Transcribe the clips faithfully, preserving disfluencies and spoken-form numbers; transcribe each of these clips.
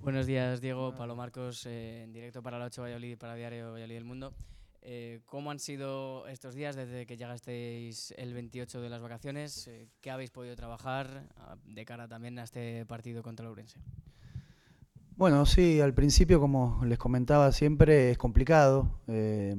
Buenos días, Diego. Pablo Marcos, eh, en directo para la ocho Valladolid y para Diario Valladolid del Mundo. Eh, ¿Cómo han sido estos días desde que llegasteis el veintiocho de las vacaciones? Eh, ¿Qué habéis podido trabajar ah, de cara también a este partido contra el Ourense? Bueno, sí, al principio, como les comentaba siempre, es complicado. Eh,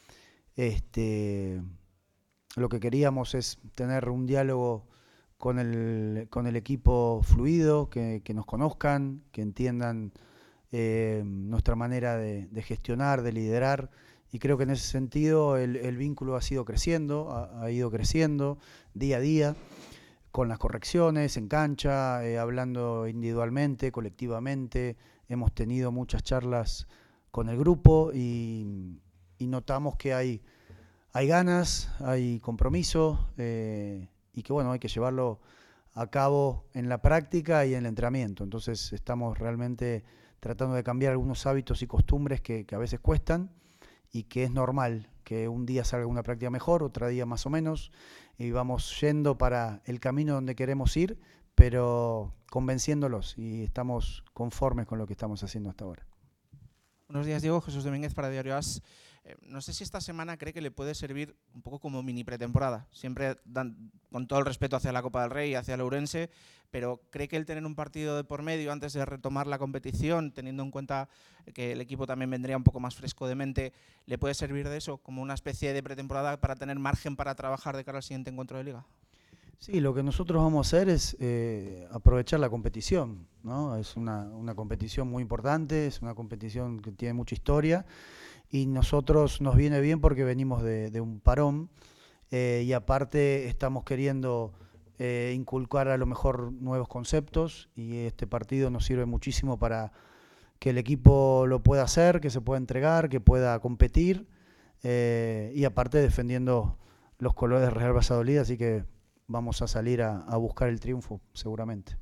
este, lo que queríamos es tener un diálogo con el, con el equipo fluido, que, que nos conozcan, que entiendan eh, nuestra manera de, de gestionar, de liderar. Y creo que en ese sentido el, el vínculo ha sido creciendo, ha, ha ido creciendo día a día con las correcciones en cancha, eh, hablando individualmente, colectivamente. Hemos tenido muchas charlas con el grupo y, y notamos que hay, hay ganas, hay compromiso eh, y que bueno, hay que llevarlo a cabo en la práctica y en el entrenamiento. Entonces estamos realmente tratando de cambiar algunos hábitos y costumbres que, que a veces cuestan y que es normal que un día salga una práctica mejor, otro día más o menos, y vamos yendo para el camino donde queremos ir, pero convenciéndolos y estamos conformes con lo que estamos haciendo hasta ahora. Buenos días, Diego. Jesús Domínguez para Diario As. Eh, no sé si esta semana cree que le puede servir un poco como mini pretemporada. Siempre dan, con todo el respeto hacia la Copa del Rey y hacia el Ourense, pero ¿cree que el tener un partido de por medio antes de retomar la competición, teniendo en cuenta que el equipo también vendría un poco más fresco de mente, le puede servir de eso como una especie de pretemporada para tener margen para trabajar de cara al siguiente encuentro de liga? Sí, lo que nosotros vamos a hacer es eh, aprovechar la competición, ¿no? Es una, una competición muy importante, es una competición que tiene mucha historia y nosotros nos viene bien porque venimos de, de un parón eh, y aparte estamos queriendo eh, inculcar a lo mejor nuevos conceptos y este partido nos sirve muchísimo para que el equipo lo pueda hacer, que se pueda entregar, que pueda competir eh, y aparte defendiendo los colores de Real Valladolid, así que vamos a salir a, a buscar el triunfo seguramente.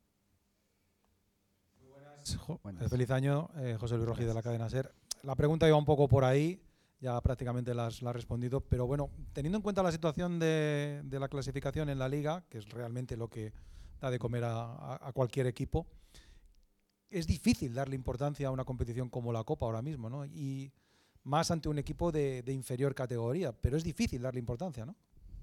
Jo- eh, Buenas. Feliz año, eh, José Luis Rojí de la Gracias. cadena SER. La pregunta iba un poco por ahí, ya prácticamente la has, la has respondido, pero bueno, teniendo en cuenta la situación de, de la clasificación en la liga, que es realmente lo que da de comer a, a- a cualquier equipo, es difícil darle importancia a una competición como la Copa ahora mismo, ¿no? Y más ante un equipo de, de inferior categoría, pero es difícil darle importancia, ¿no?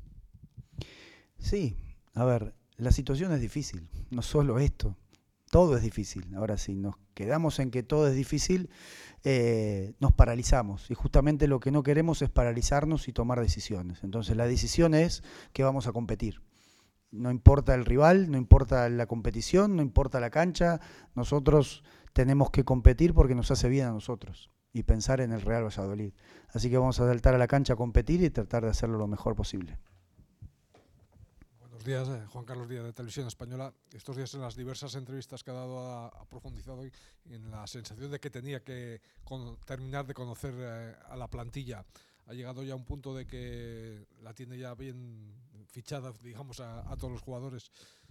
Sí, a ver, la situación es difícil, no solo esto, todo es difícil. Ahora, si nos quedamos en que todo es difícil, eh, nos paralizamos. Y justamente lo que no queremos es paralizarnos y tomar decisiones. Entonces, la decisión es que vamos a competir. No importa el rival, no importa la competición, no importa la cancha, nosotros tenemos que competir porque nos hace bien a nosotros y pensar en el Real Valladolid. Así que vamos a saltar a la cancha a competir y tratar de hacerlo lo mejor posible. Buenos días, eh, Juan Carlos Díaz de Televisión Española. Estos días en las diversas entrevistas que ha dado ha, ha profundizado en la sensación de que tenía que con, terminar de conocer eh, a la plantilla. Ha llegado ya a un punto de que la tiene ya bien fichada, digamos, a, a todos los jugadores.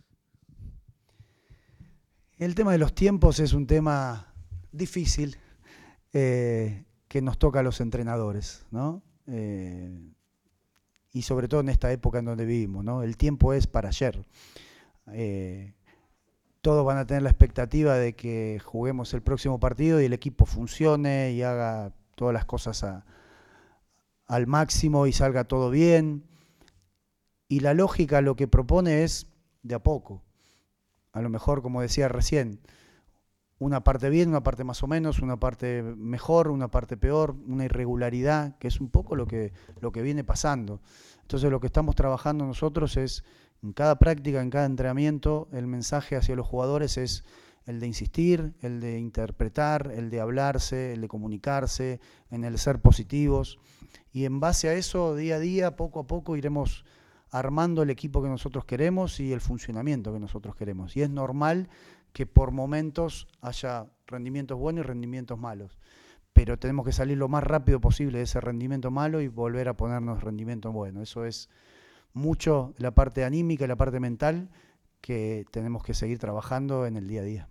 El tema de los tiempos es un tema difícil eh, que nos toca a los entrenadores, ¿no? Eh, y sobre todo en esta época en donde vivimos, ¿no? El tiempo es para ayer. Eh, todos van a tener la expectativa de que juguemos el próximo partido y el equipo funcione y haga todas las cosas a, al máximo y salga todo bien. Y la lógica lo que propone es de a poco. A lo mejor, como decía recién, una parte bien, una parte más o menos, una parte mejor, una parte peor, una irregularidad, que es un poco lo que, lo que viene pasando. Entonces lo que estamos trabajando nosotros es, en cada práctica, en cada entrenamiento, el mensaje hacia los jugadores es el de insistir, el de interpretar, el de hablarse, el de comunicarse, en el ser positivos. Y en base a eso, día a día, poco a poco, iremos armando el equipo que nosotros queremos y el funcionamiento que nosotros queremos. Y es normal que por momentos haya rendimientos buenos y rendimientos malos. Pero tenemos que salir lo más rápido posible de ese rendimiento malo y volver a ponernos rendimiento bueno. Eso es mucho la parte anímica y la parte mental que tenemos que seguir trabajando en el día a día.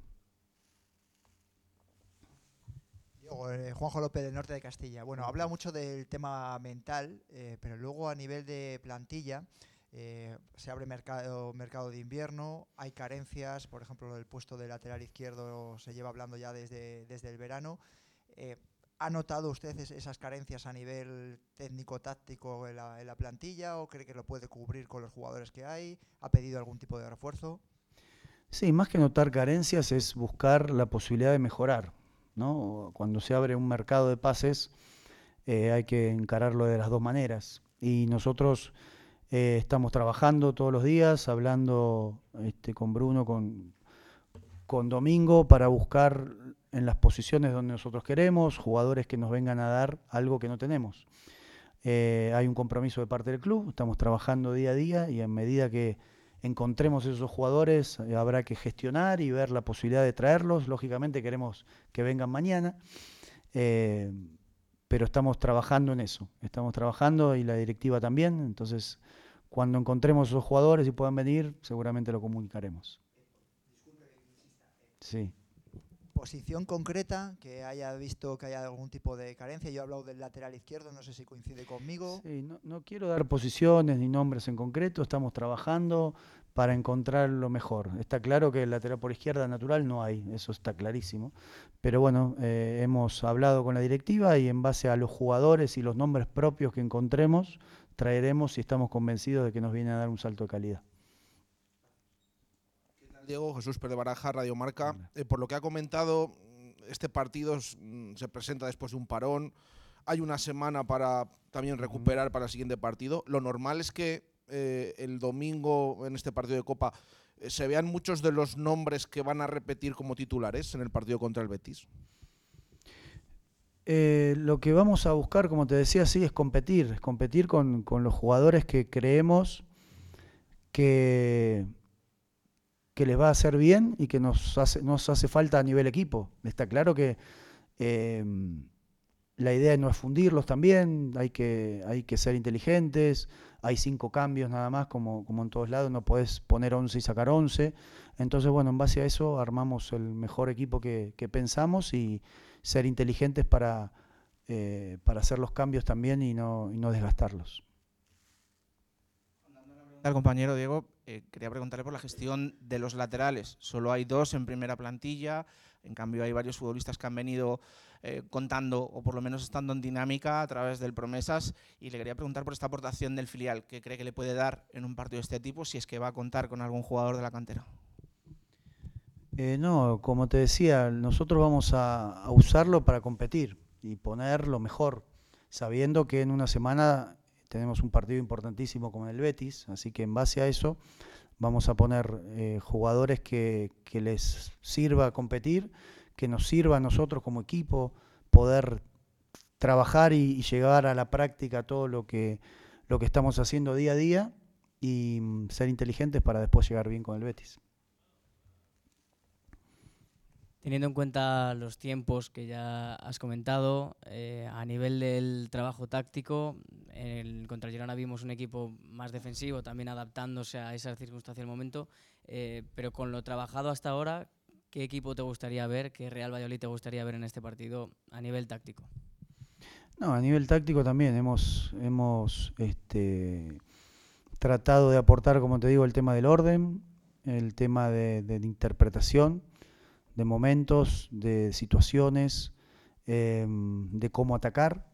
Diego, eh, Juanjo López del norte de Castilla. Bueno, habla mucho del tema mental, eh, pero luego a nivel de plantilla, Eh, se abre mercado, mercado de invierno, hay carencias, por ejemplo, el puesto de lateral izquierdo se lleva hablando ya desde, desde el verano. Eh, ¿Ha notado usted es, esas carencias a nivel técnico-táctico en la, en la plantilla o cree que lo puede cubrir con los jugadores que hay? ¿Ha pedido algún tipo de refuerzo? Sí, más que notar carencias es buscar la posibilidad de mejorar, ¿no? Cuando se abre un mercado de pases eh, hay que encararlo de las dos maneras. Y nosotros eh, estamos trabajando todos los días, hablando este, con Bruno, con, con Domingo, para buscar en las posiciones donde nosotros queremos, jugadores que nos vengan a dar algo que no tenemos. Eh, hay un compromiso de parte del club, estamos trabajando día a día y en medida que encontremos esos jugadores eh, habrá que gestionar y ver la posibilidad de traerlos. Lógicamente queremos que vengan mañana, eh, pero estamos trabajando en eso, estamos trabajando y la directiva también, entonces cuando encontremos esos jugadores y puedan venir seguramente lo comunicaremos. Sí. Posición concreta que haya visto que haya algún tipo de carencia. Yo he hablado del lateral izquierdo, no sé si coincide conmigo. Sí, no, no quiero dar posiciones ni nombres en concreto, estamos trabajando para encontrar lo mejor. Está claro que el lateral por izquierda natural no hay, eso está clarísimo. Pero bueno, eh, hemos hablado con la directiva y en base a los jugadores y los nombres propios que encontremos, traeremos y estamos convencidos de que nos viene a dar un salto de calidad. Diego, Jesús Pérez Baraja, Radio Marca. Eh, por lo que ha comentado, este partido mm, se presenta después de un parón. Hay una semana para también recuperar para el siguiente partido. Lo normal es que eh, el domingo en este partido de Copa eh, se vean muchos de los nombres que van a repetir como titulares en el partido contra el Betis. Eh, lo que vamos a buscar, como te decía, sí, es competir, es competir con, con los jugadores que creemos que... que les va a hacer bien y que nos hace, nos hace falta a nivel equipo. Está claro que eh, la idea no es fundirlos también, hay que, hay que ser inteligentes, hay cinco cambios nada más, como, como en todos lados, no podés poner once y sacar once. Entonces, bueno, en base a eso armamos el mejor equipo que, que pensamos y ser inteligentes para, eh, para hacer los cambios también y no, y no desgastarlos. Al compañero Diego, eh, quería preguntarle por la gestión de los laterales. Solo hay dos en primera plantilla, en cambio hay varios futbolistas que han venido eh, contando o por lo menos estando en dinámica a través del Promesas, y le quería preguntar por esta aportación del filial, ¿qué cree que le puede dar en un partido de este tipo si es que va a contar con algún jugador de la cantera? Eh, no, como te decía, nosotros vamos a, a usarlo para competir y poner lo mejor, sabiendo que en una semana tenemos un partido importantísimo como el Betis, así que en base a eso vamos a poner eh, jugadores que, que les sirva competir, que nos sirva a nosotros como equipo poder trabajar y, y llegar a la práctica todo lo que, lo que estamos haciendo día a día y mm, ser inteligentes para después llegar bien con el Betis. Teniendo en cuenta los tiempos que ya has comentado, eh, a nivel del trabajo táctico, el, contra el Girona vimos un equipo más defensivo, también adaptándose a esa circunstancia del momento, eh, pero con lo trabajado hasta ahora, ¿qué equipo te gustaría ver, qué Real Valladolid te gustaría ver en este partido a nivel táctico? No, a nivel táctico también hemos, hemos este, tratado de aportar, como te digo, el tema del orden, el tema de, de, de interpretación, de momentos, de situaciones, eh, de cómo atacar,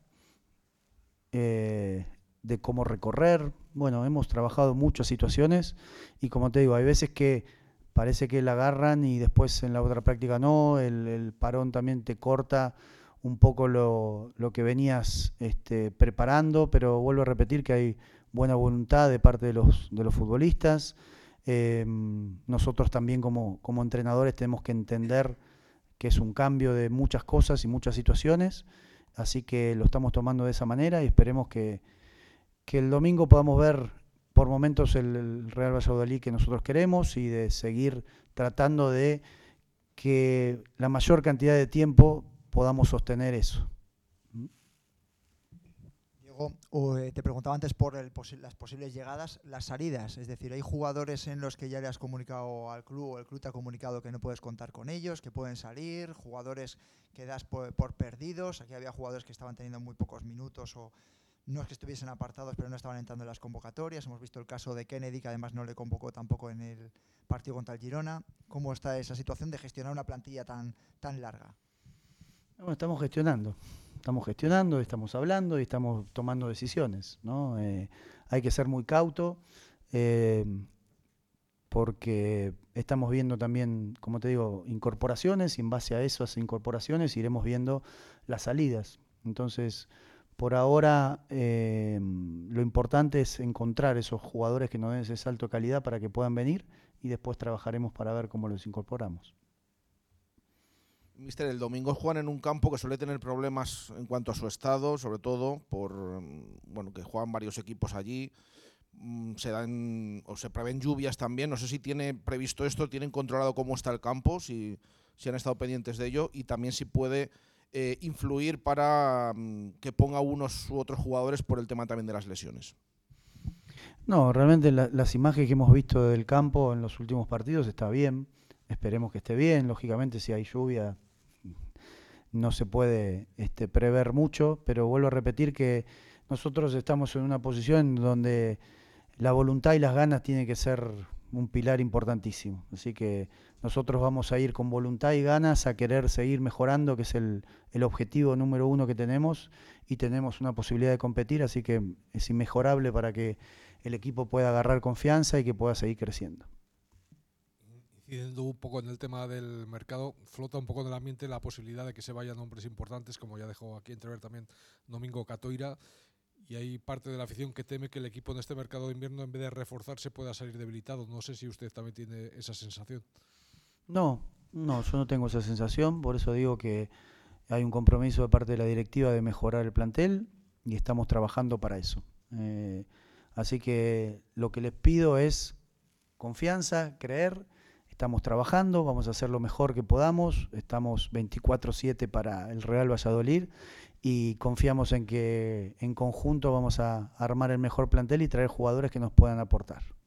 eh, de cómo recorrer. Bueno, hemos trabajado muchas situaciones y como te digo, hay veces que parece que la agarran y después en la otra práctica no, el, el parón también te corta un poco lo, lo que venías este, preparando, pero vuelvo a repetir que hay buena voluntad de parte de los, de los futbolistas. Eh, nosotros también como, como entrenadores tenemos que entender que es un cambio de muchas cosas y muchas situaciones, así que lo estamos tomando de esa manera y esperemos que, que el domingo podamos ver por momentos el, el Real Valladolid que nosotros queremos y de seguir tratando de que la mayor cantidad de tiempo podamos sostener eso. O, eh, te preguntaba antes por el posi las posibles llegadas, las salidas, es decir, hay jugadores en los que ya le has comunicado al club o el club te ha comunicado que no puedes contar con ellos, que pueden salir, jugadores que das por, por perdidos, aquí había jugadores que estaban teniendo muy pocos minutos o no es que estuviesen apartados, pero no estaban entrando en las convocatorias. Hemos visto el caso de Kennedy, que además no le convocó tampoco en el partido contra el Girona. ¿Cómo está esa situación de gestionar una plantilla tan, tan larga? Bueno, estamos gestionando, estamos gestionando, estamos hablando y estamos tomando decisiones, ¿no? Eh, hay que ser muy cauto, eh, porque estamos viendo también, como te digo, incorporaciones, y en base a esas incorporaciones iremos viendo las salidas. Entonces, por ahora, eh, lo importante es encontrar esos jugadores que nos den ese salto de calidad para que puedan venir, y después trabajaremos para ver cómo los incorporamos. Mister, el domingo juegan en un campo que suele tener problemas en cuanto a su estado, sobre todo por bueno que juegan varios equipos allí. Se dan o se prevén lluvias también. No sé si tiene previsto esto, tienen controlado cómo está el campo, si, si han estado pendientes de ello, y también si puede eh, influir para um, que ponga unos u otros jugadores por el tema también de las lesiones. No, realmente la, las imágenes que hemos visto del campo en los últimos partidos está bien. Esperemos que esté bien. Lógicamente, si hay lluvia no se puede este, prever mucho, pero vuelvo a repetir que nosotros estamos en una posición donde la voluntad y las ganas tienen que ser un pilar importantísimo. Así que nosotros vamos a ir con voluntad y ganas a querer seguir mejorando, que es el, el objetivo número uno que tenemos, y tenemos una posibilidad de competir, así que es inmejorable para que el equipo pueda agarrar confianza y que pueda seguir creciendo. Incidiendo un poco en el tema del mercado, flota un poco en el ambiente la posibilidad de que se vayan nombres importantes, como ya dejó aquí entrever también Domingo Catoira, y hay parte de la afición que teme que el equipo en este mercado de invierno, en vez de reforzarse, pueda salir debilitado. No sé si usted también tiene esa sensación. No, no, yo no tengo esa sensación, por eso digo que hay un compromiso de parte de la directiva de mejorar el plantel y estamos trabajando para eso. Eh, así que lo que les pido es confianza, creer. Estamos trabajando, vamos a hacer lo mejor que podamos, estamos veinticuatro siete para el Real Valladolid y confiamos en que en conjunto vamos a armar el mejor plantel y traer jugadores que nos puedan aportar.